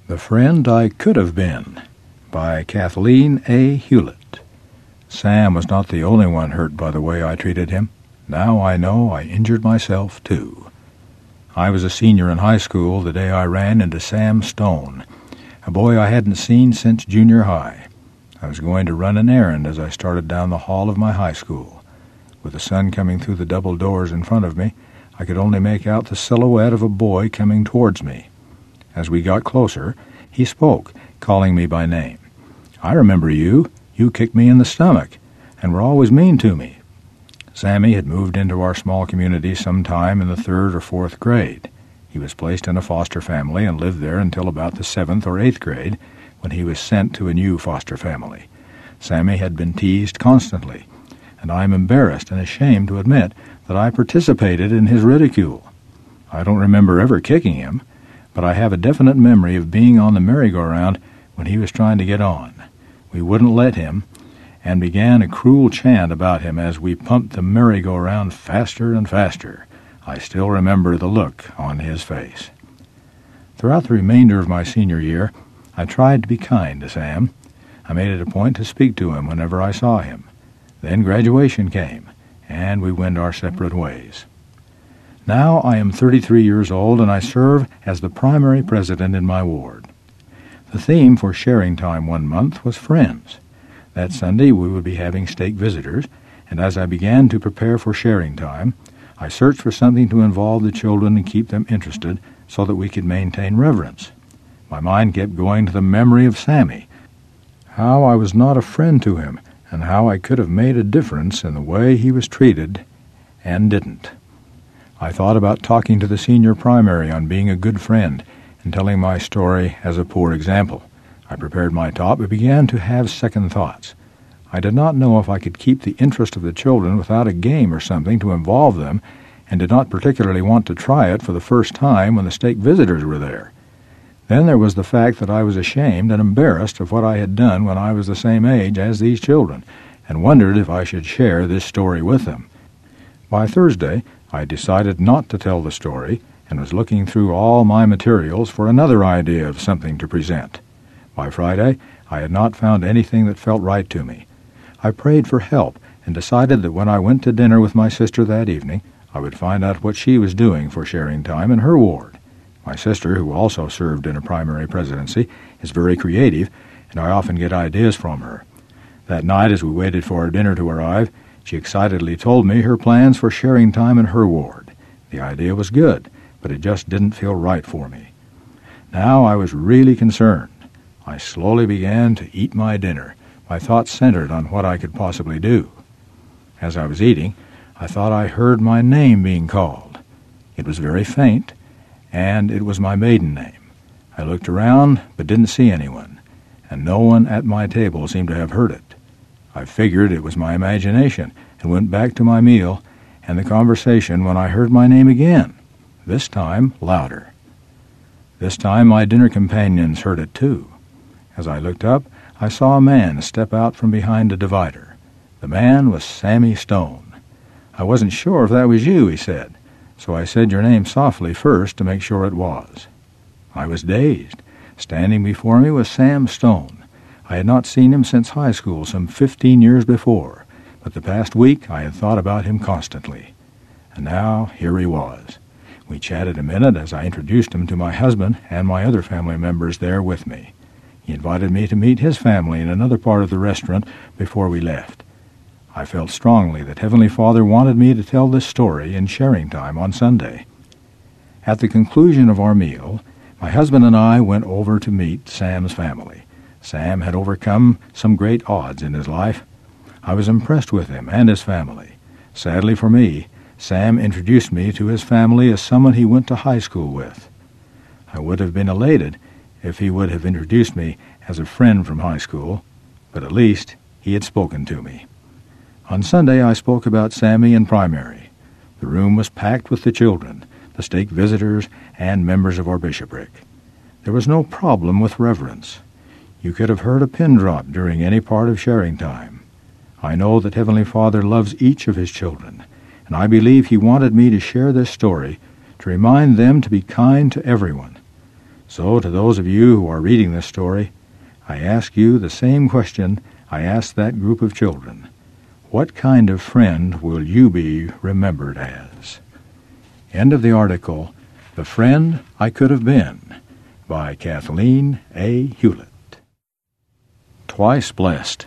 The Friend I Could Have Been by Kathleen A. Hewlett. Sam was not the only one hurt by the way I treated him. Now I know I injured myself, too. I was a senior in high school the day I ran into Sam Stone, a boy I hadn't seen since junior high. I was going to run an errand as I started down the hall of my high school. With the sun coming through the double doors in front of me, I could only make out the silhouette of a boy coming towards me. As we got closer, he spoke, calling me by name. "I remember you. You kicked me in the stomach, and were always mean to me." Sammy had moved into our small community sometime in the 3rd or 4th grade. He was placed in a foster family and lived there until about the 7th or 8th grade, when he was sent to a new foster family. Sammy had been teased constantly, and I am embarrassed and ashamed to admit that I participated in his ridicule. I don't remember ever kicking him, but I have a definite memory of being on the merry-go-round when he was trying to get on. We wouldn't let him, and began a cruel chant about him as we pumped the merry-go-round faster and faster. I still remember the look on his face. Throughout the remainder of my senior year, I tried to be kind to Sam. I made it a point to speak to him whenever I saw him. Then graduation came, and we went our separate ways. Now I am 33 years old, and I serve as the primary president in my ward. The theme for sharing time one month was friends. That Sunday we would be having stake visitors, and as I began to prepare for sharing time, I searched for something to involve the children and keep them interested so that we could maintain reverence. My mind kept going to the memory of Sammy, how I was not a friend to him, and how I could have made a difference in the way he was treated and didn't. I thought about talking to the senior primary on being a good friend and telling my story as a poor example. I prepared my talk but began to have second thoughts. I did not know if I could keep the interest of the children without a game or something to involve them, and did not particularly want to try it for the first time when the stake visitors were there. Then there was the fact that I was ashamed and embarrassed of what I had done when I was the same age as these children, and wondered if I should share this story with them. By Thursday, I decided not to tell the story, and was looking through all my materials for another idea of something to present. By Friday, I had not found anything that felt right to me. I prayed for help, and decided that when I went to dinner with my sister that evening, I would find out what she was doing for sharing time in her ward. My sister, who also served in a primary presidency, is very creative, and I often get ideas from her. That night, as we waited for our dinner to arrive, she excitedly told me her plans for sharing time in her ward. The idea was good, but it just didn't feel right for me. Now I was really concerned. I slowly began to eat my dinner, my thoughts centered on what I could possibly do. As I was eating, I thought I heard my name being called. It was very faint, and it was my maiden name. I looked around, but didn't see anyone, and no one at my table seemed to have heard it. I figured it was my imagination, and went back to my meal and the conversation when I heard my name again, this time louder. This time my dinner companions heard it too. As I looked up, I saw a man step out from behind a divider. The man was Sammy Stone. "I wasn't sure if that was you," he said, so I said your name softly first to make sure it was. I was dazed. Standing before me was Sam Stone. I had not seen him since high school some 15 years before, but the past week I had thought about him constantly. And now here he was. We chatted a minute as I introduced him to my husband and my other family members there with me. He invited me to meet his family in another part of the restaurant before we left. I felt strongly that Heavenly Father wanted me to tell this story in sharing time on Sunday. At the conclusion of our meal, my husband and I went over to meet Sam's family. Sam had overcome some great odds in his life. I was impressed with him and his family. Sadly for me, Sam introduced me to his family as someone he went to high school with. I would have been elated if he would have introduced me as a friend from high school, but at least he had spoken to me. On Sunday I spoke about Sammy in primary. The room was packed with the children, the stake visitors, and members of our bishopric. There was no problem with reverence. You could have heard a pin drop during any part of sharing time. I know that Heavenly Father loves each of His children, and I believe He wanted me to share this story to remind them to be kind to everyone. So to those of you who are reading this story, I ask you the same question I asked that group of children. What kind of friend will you be remembered as? End of the article, The Friend I Could Have Been, by Kathleen A. Hewlett. Twice blessed